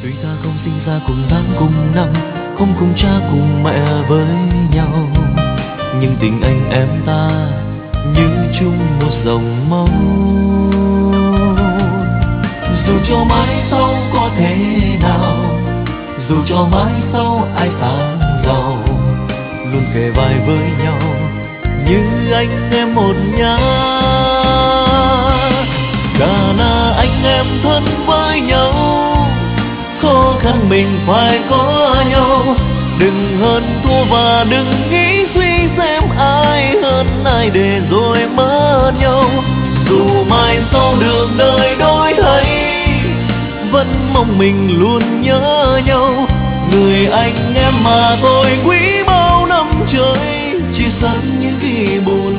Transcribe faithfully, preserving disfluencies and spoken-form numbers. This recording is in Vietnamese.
Tuy ta không sinh ra cùng tháng cùng năm, không cùng cha cùng mẹ với nhau, nhưng tình anh em ta như chung một dòng máu. Dù cho mãi sau có thế nào, dù cho mãi sau ai sang giàu, luôn kề vai với nhau như anh em một nhà. Cả là anh em thân với nhau, khó khăn mình phải có nhau. Đừng hơn thua và đừng nghĩ suy xem ai hơn ai để rồi mất nhau. Dù mai sau đường đời đổi thay, vẫn mong mình luôn nhớ nhau. Người anh em mà tôi quý bao năm trời, chỉ sẵn những kỷ buồn